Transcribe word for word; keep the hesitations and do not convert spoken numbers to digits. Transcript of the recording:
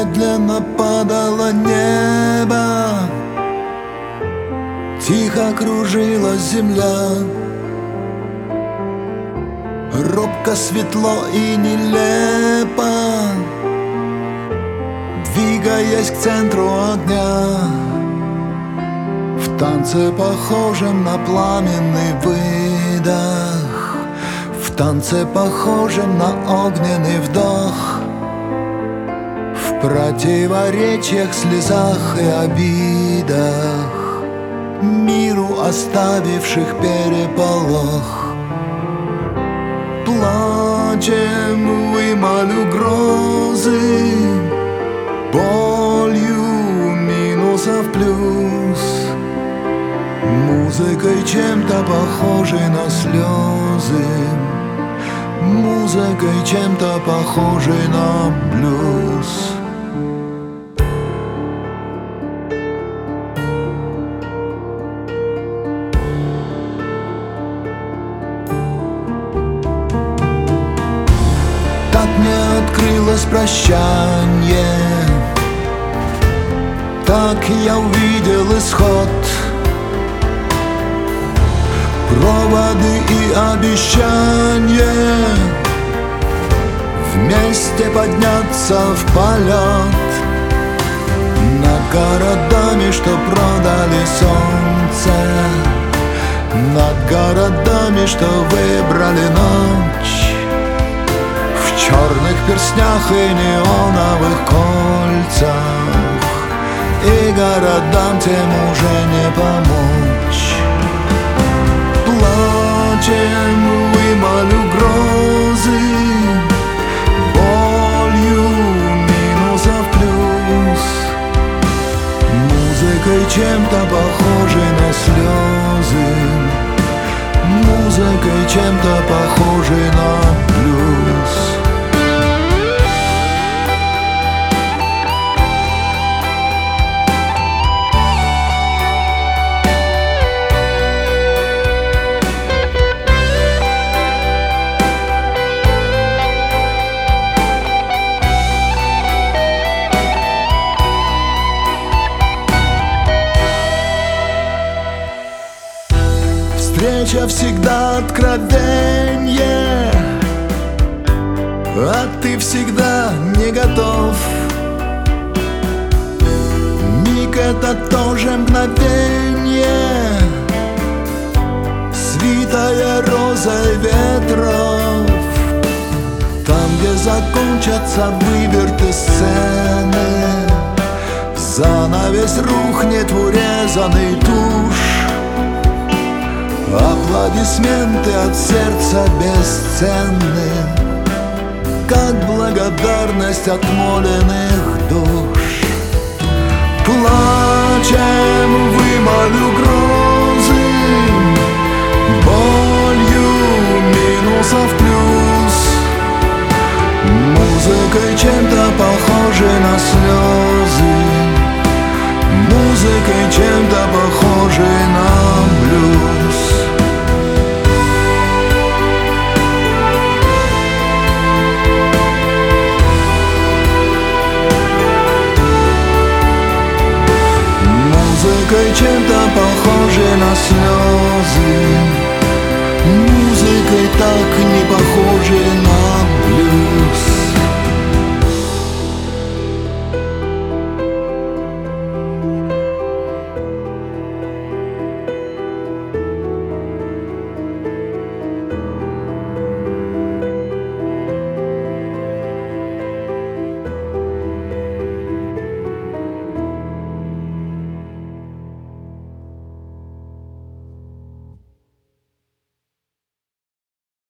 медленно падало небо, тихо кружилась земля. Робко, светло и нелепо, двигаясь к центру огня, в танце, похожем на пламенный выдох, в танце, похожем на огненный вдох, в противоречиях, слезах и обидах, миру оставивших переполох. Плачем, вымолю грозы, болью минусов плюс, музыкой чем-то похожей на слезы, музыкой чем-то похожей на блюз. Мне открылось прощанье, так я увидел исход. Проводы и обещания вместе подняться в полет над городами, что продали солнце, над городами, что выбрали ночь. В черных перстнях и неоновых кольцах, и городам тем уже не помочь. Плачем, вымолю грозы, болью минусов плюс, музыкой чем-то похожей на слезы, музыкой чем-то похожей на блюз. Встреча всегда откровенье, а ты всегда не готов. Миг — это тоже мгновенье, свитая розой ветров. Там, где закончатся выверты сцены, занавес рухнет в урезанный тушь. Аплодисменты от сердца бесценны, как благодарность отмоленных душ. Плачем, вымолю грозы, болью минусов плюс, музыкой чем-то похожей на слезы, музыкой чем-то похожей на блюз. Музыкой чем-то похожей на слезы,